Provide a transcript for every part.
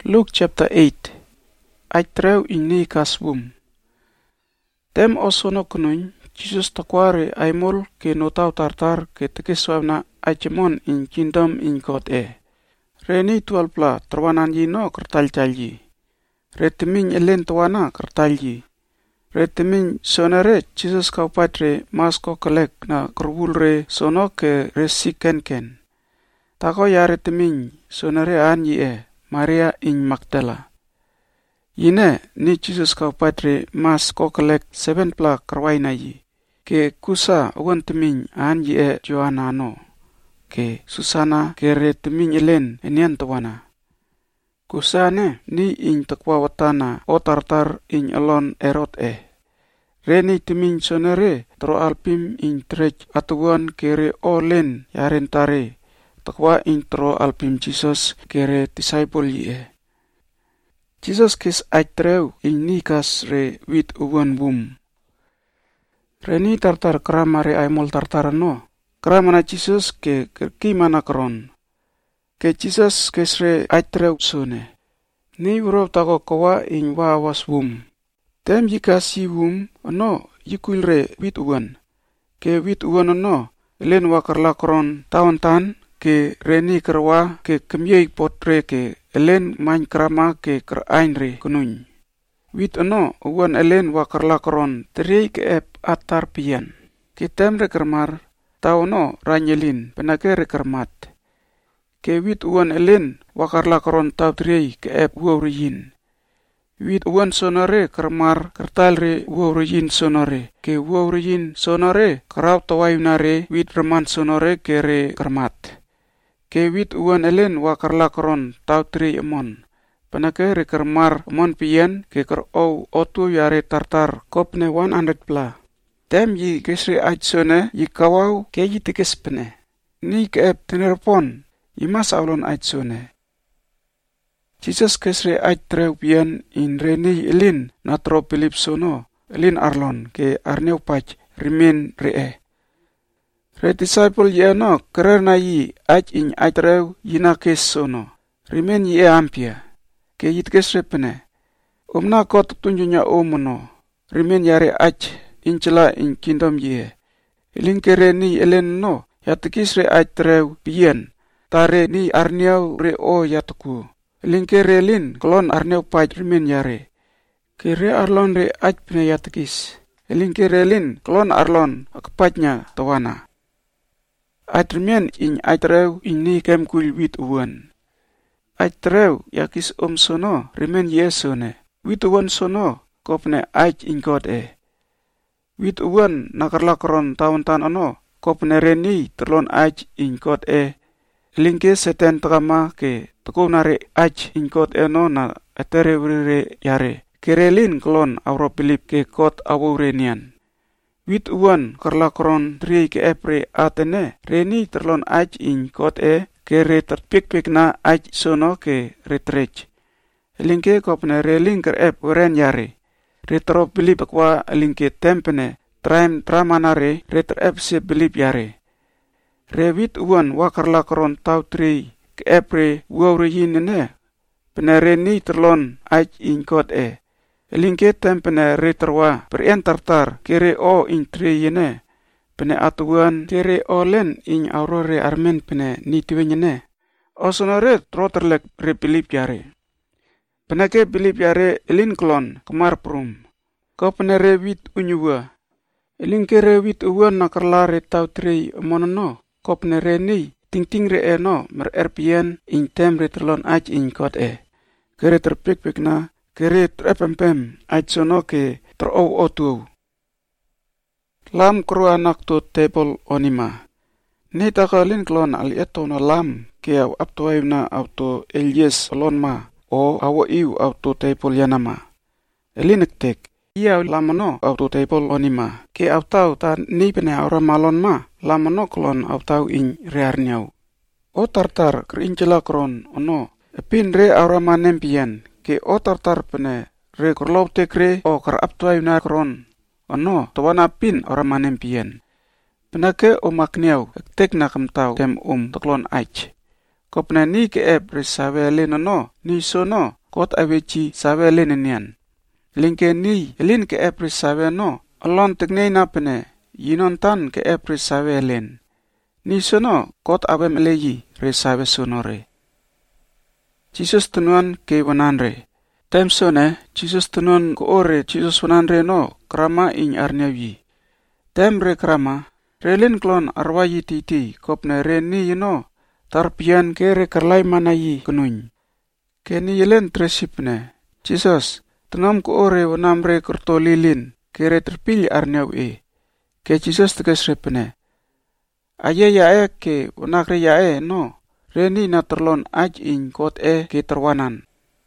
Luke chapter 8. Aitreu ini kasbum. Tem osono kunun, Jesus takware aimol ke notau tartar ke tekeswabna aichemon in kingdom in God e. Reni tualpla terwananji no kertaljalji. Retimin elen tuana kertalji. Retimin sonere Jesus kaupatre masko kelek na kerwulre sono ke resikenken. Tako ya retimin sonere anji e. Maria in Magdala. Yine ni Jesus kaupatre mas kokelek 7 pla karwaina yi. Ke kusa awan temin anji e Joanna no. Ke Susana ke re temin elen enian tawana. Kusa ne ni in takwa watana o tartar in alon erot e. Re ni temin sonere tro alpim in trech atuan ke re olen yarentare. Takwa intro alpim Jesus kere disciple yi e. Jesus kis aitreu in nikas re wit uwan bum. Reni tartar krama re aimol tartar no. Krama na Jesus ke kimana kron. Ke Jesus kes re aitreu sune. Ni urop tako kawa in wawas bum. Tem jika si bum no yikul re wit uwan. Ke wit uwan no elen wakarla kron taon tan. Ke reni kerwa ke kemyei potre ke elen main krama ke kerain re kununy. Wit ano uwan elen wakarla koron terei ke ep atar pian. Ke temre kermar tau no ranyelin penake re kermat. Ke wit uwan elen wakarla koron tau terei ke ep wawriyin. Wit uwan sonore kermar kertal re wawriyin sonore. Ke wawriyin sonore kerau tawaynare wit reman sonore ke re kermat. Ke wit uwan elen wakarla koron tau tri emon. Panake rekermar emon pian ke kerau otu yare tartar kopne 100 pla. Tem yi kesri aitsone yi kawau ke yi tikes pene. Ni ke ep tenerpon yi mas aulon aitsone. Jesus kesri aitreu pian in reni elin natro Philip sono elin arlon ke arneu pach rimen ree. Re disciple ye no kerana yi ach in aitreu yina kes sono. Rimen ye ampia. Ke yit kes repene. Omna kot tunjunya omono. Rimen yare ach incela in kingdom ye. Ilin kere ni elen no. Yatikis re aitreu pian. Tare ni arniau re o yatuku. Ilin kere lin kolon arniau pach rimen yare. Kere arlon re ach pene yatikis. Ilin kere lin kolon arlon akpachnya tawana. Aitremian in aitreu ini kem kul wit uwan. Aitreu yakis sono rimen yesone. Wit uwan sono kopne aich in God e. Wit uwan nakarlakron taon-taon ano kopne reni terlon aich in God e. Lingke seten takama ke takunare aich in God e no na atere wrire yare. Kerelin klon auro pilip ke God awurenian. Wit uwan karlakron tri ke epre atene reni terlon ach in kot e ke re terpik-pik na ach sono ke retrech. Lingke kopne reling ker ep weren yare. Retro bilip akwa lingke tempene traim tramanare reter ep se bilip yare. Re wit uwan wakarlakron tau tri ke epre wawriyin ne. Pene reni terlon ach in kot e. Lingke tempene reterwa perien tartar kere o in tre yene. Pene atuan kere o len in aurore armen pene nitiwe nyene. Osonore troterlek re bilip yare. Pene ke bilip yare elin klon kemar prum. Ko pene re wit unyuwa. Elin kere wit uwan nakarla re tau tre monono. Ko pene re ni ting re eno mer erpien in tem reterlon ach in kot e. Kere terpik-pik na. Kere trepempem aitsono ke terou otu. Lam kru anak to table onima. Ni takalin klon alieto na lam ke au aptoay na auto Elias olonma o awo iu auto table yanama. Elinektek ia lamano auto table onima ke autau ta ni pene aura malon ma lamano klon autau in rearniau. O tartar kerinjela kron ono epin re aura manempian. Ke o tartar pene re korlau tekre o kar aptuay na kron. Ano, tawana pin orang manempian. Penake o makniaw, tek na kamtaw tem taklon aich. kopna ni ke ep re savele no ni sono kot avechi savele nian. Lingke ni elin ke ep re save no alon teknei napene yinon tan ke ep re savelen. Ni sono kot avem eleyi re save sonore. Jesus tunuan ke wananre. Tem sone Jesus tunun ko ore Jesus wananre no krama in arnyawi. Tem re krama relin klon arwayi titi kopne re ni yino tarpian ke re karlai manayi kununy. Ke ni yelen tresipne Jesus tunam ko ore wanam re kurtolilin ke re terpilih arnyawi. Ke Jesus tegas repne. Aye yae ke wanakre yae no reni na terlon aj in kot ke terwanan.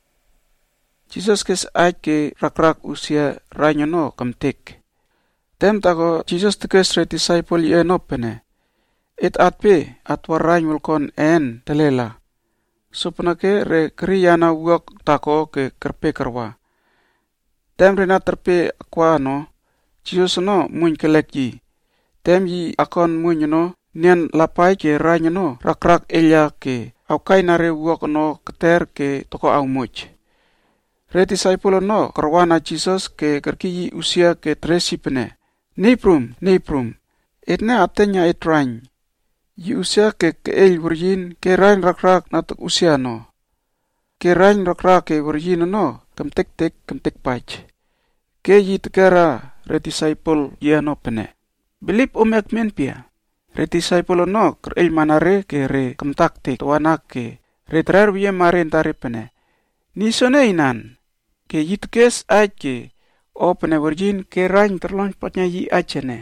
Jesus kes aj ke rak usia ranyo no kamtik. Tem tako Jesus tegas re disciple ye no pene. It atpe atwar rany wilkon en telela. Supna ke re kriyana uok tako ke kerpe kerwa. Tem re na terpe akwa no Jesus no muny kelek yi. Tem yi akon muny no nian lapai ke rany no rak elia ke aukai nare uok no keter ke toko au much. Re disciple no kerwana Jesus ke kerkiyi usia ke tresi pene. Niprum, itne atenya itrany. Yi usia ke el wuryin ke rany rak natuk usia no. Ke rany rak ke wuryin no kemtek pach. Ke yi tegara re disciple ye no pene. Bilip umek men pia. Re disciple no ker el manare ke re kemtaktik tuanak ke re terar wiye mare ntare pene. Ni sone inan. Ke yi tekes aj ke o pene wuryin ke rany terlonch patnya yi achene.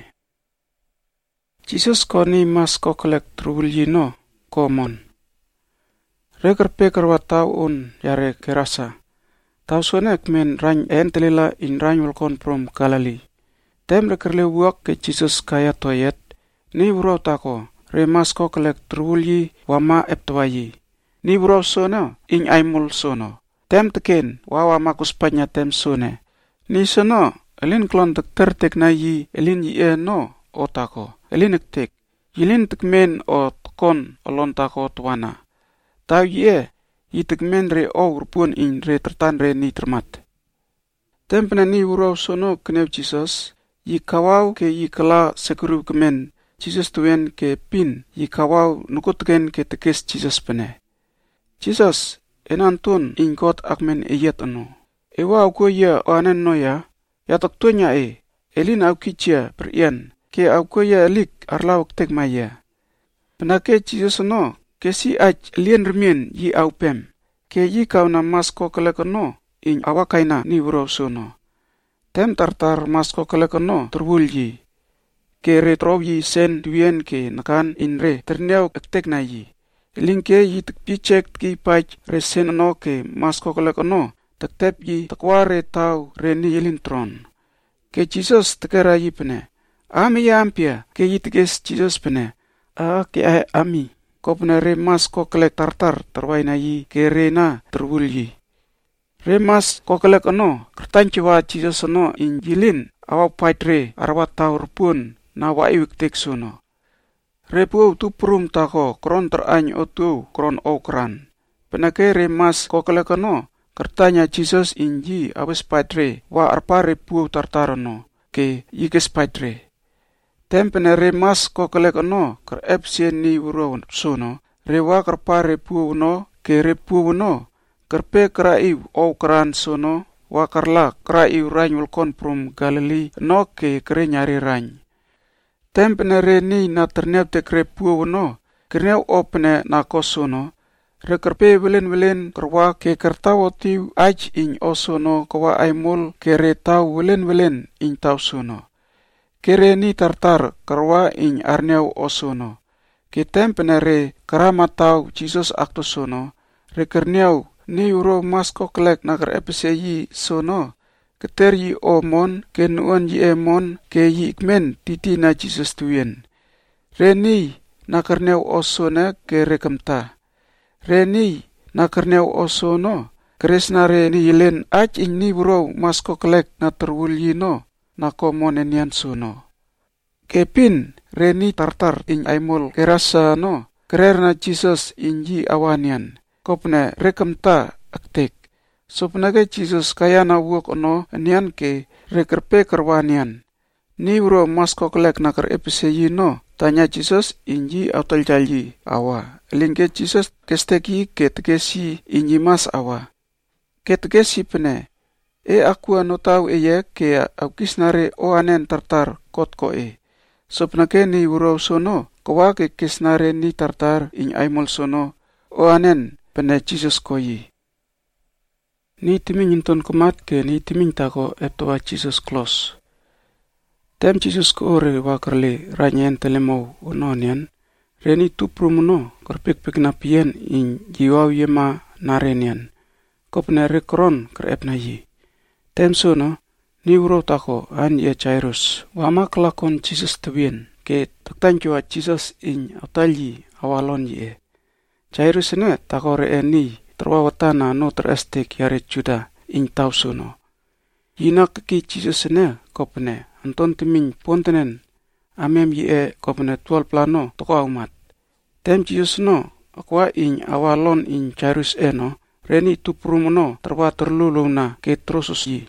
Jesus koni mas kokelek trulyi no komon. Reker peker wa tau un yare kerasa. Tau sonek men rany en telela in rany walkon prom Galili. Tem reker le wuak ke Jesus kaya toyet. Ni burau tako re mas kokelek trulyi wama eptwayi. Ni burau sono ing aimul sono. Tem teken wawa makus panya tem sone. Ni sono elin klon tertek na yi elin yi no otako. Elin ektek. Yilin tekmen o tokon olon tako tuana. Tau yi tekmen re o rupun in re tertan re ni termat. Tempena ni urau sono kenew Jesus. Yi kawau ke yi kala sekuru kemen. Jesus tuen ke pin yi kawau nukutken ke tekes Jesus pene. Jesus enantun ingkot akmen eyet ano. Ewa au ya anen no ya taktunya elin au kicia berian ke au ya elik arlau tek maya. Penake Jesus no ke si aj lien remien yi au pem ke yi kau na masko kelekono in awakaina ni urau sono. Tem tartar masko kelekono terwul yi ke retrov yi sen duyen ke nakan in re terniau ektek na yi. Lingke yi tekpicek ki pach resen no ke masko kelekono tektep yi tekware tau reni yelintron. Ke Jesus tekera yi pene. Ami ya ampia ke yi tekes Jesus pene. Ke ami. Ko pene re masko kelek tartar terwaina yi ke rena terwul yi. Re mas kokelek kertancewa Jesus no in jilin awa paitre arwa tau rupun na wa iwik tek sono. Repu tu prum tako kron terany otu kron okran. Penake re mas kokelekano kertanya Jesus inji awes patre wa arpa repu tartarono ke yikes patre. Tempene re mas kokelekano ker epsien ni uro sono rewa kerpa repu no ke repu no kerpe krai okran sono wa karla krai rany walkon prum Galili no ke kere nyari rany. Tempene re ni na ternew te krepu no kernew opene na kosono re kerpe welen kerwa ke kertawo tiu aj in osono kawa aimul kere tau welen in tau sono. Kere ni tartar kerwa in arnew osono. Ke tempene re karama tau Jesus akto sono re kernew ni uro masko kelek nagar epese yi sono. Keter yi omon ke nuan yi emon ke yi ikmen titi na Jesus tuyen. Reni na karnew osone ke rekamta. Reni na karnew osono kresna reni yilen aj in ni buro masko kelek na terwul yi no na komon enian sono. Kepin reni tartar in aimol kerasa no Kerana Jesus inji awanian, kopne rekamta aktek. Sopnage Jesus kaya na wok ono anian ke rekerpe kerwanian. Ni uro mas koklek nakar episeyi no, tanya Jesus inji autal jalji awa. Lingke Jesus kesteki ke tegesi inji mas awa. Ke tegesi pene, aku anotau eye ke aukisnare o anen tartar kot koe. Sopnage ni uro sono, kawa ke kisnare ni tartar in aimol sono, o anen pene Jesus koyi. Ni timin inton kumat ke ni timin tako eptoa Jesus klos. Tem Jesus ko ore wakarle ranyen telemau ononian, reni tuprumuno kerpik-pik napien in jiwaw yema narenian, kopne rekron kerepna yi. Tem sono, ni uro tako an ye Jairus, wama kelakon Jesus tewien, ke taktanjua Jesus in autalyi awalon ye. Jairus ne tako re ni, terwawatana no terestek yare Juda in tau sono. Yinak ki Jesus ne kopne anton timin pontenen amem ye kopne 12 plano toko umat. Tem Jesus no akwa in awalon in Jairus no reni tuprumono terwa terluluna ke trosus yi.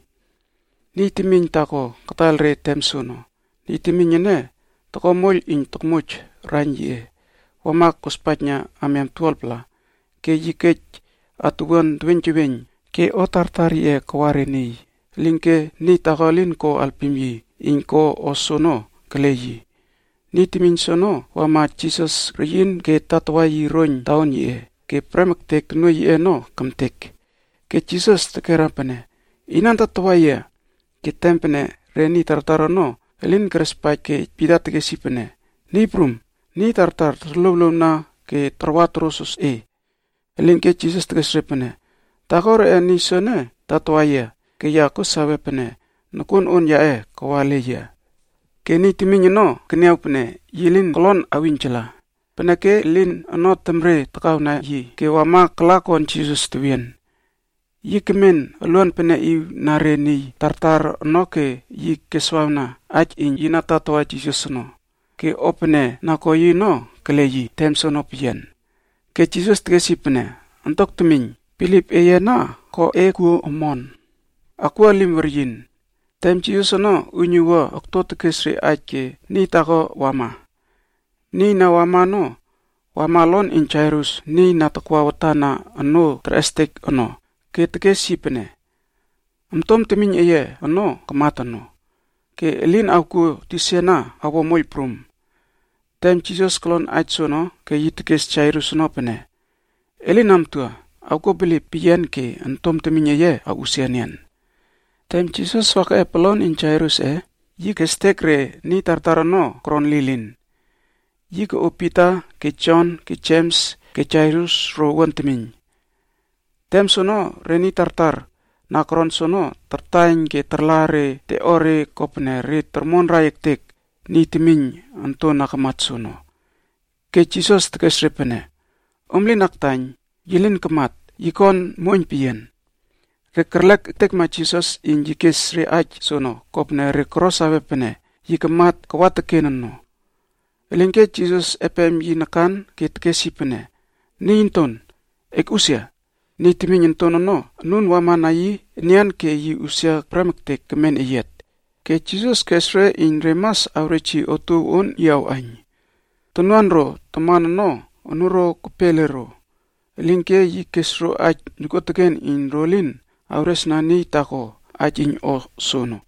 Ni timin tako katal re tem sono. Ni timin ne toko mol in tokmuch ranyi wamak kospatnya amem 12 la ke yikech atuan tuwen ke otartari kawareni lingke ni takalin ko alpimyi inko osono keleyi ni timin sono wama Jesus riyin ke tatwayi ron taon ye ke premaktek no ye no kamtek ke Jesus tekerapene inan tatwaye ke tempene reni tartaro no elin krespai ke pidat ke sipene ni prum ni tartar terluluna ke terwatrusus elin ke Jesus tekesrepene takor ni sone tatwaya ke ya ko sabe pene nakun on ya kawale ya ke ni timin no kniau pene yilin kolon awincela pene ke lin anot temre takaw na yi ke wama kelakon Jesus tuwien yi kemen alon pene i nareni tartar no ke yi keswawna aj in yina tatwa Jesus no ke opene nako yi no keleyi temson opien ke Jesus tegesi pene antok tumin Pilip na ko ku omon. Aku alimverjin. Tem Jesus no unyuwa okto tekesri aike ni tako wama. Ni na wama no wamalon in Jairus ni na takwa watana ano terestek ano ke tekesi pene. Amtom temin ano kamatan no. Ke elin aku tisena awo moy prum. Tem Jesus klon aitso no ke yitekes Jairus no pene. Elin amtua. Aku beli pian ke antom teminya ye a usianian. Tem Jesus waka pelon in Jairus yi kestek re ni tartarano kron lilin. Yi ke opita ke John ke James ke Jairus ro wan temin. Tem sono re ni tartar na kron sono tertain ke terlare te ore kopne re termon rayek ni temin anto nakamat sono. Ke Jesus tekes repene. Omli naktain yilin kemat, yikon moin pien. Rekerlek tek ma Jesus in jikes re aj sono, kopne rekros ave pene, yikemat kawatekenan no. Elingke Jesus epem yinakan ke tekesi pene, ni inton, ek usia, ni timin inton no, nun wamana yi, nian ke yi usia pramektek kemen iyet. Ke Jesus kesre in remas aureci otu un yaw any. Tunuan ro, teman no, onuro kupelero. Lingke yi kesro aj nukoteken in rolin aures nani tako aj in o sono.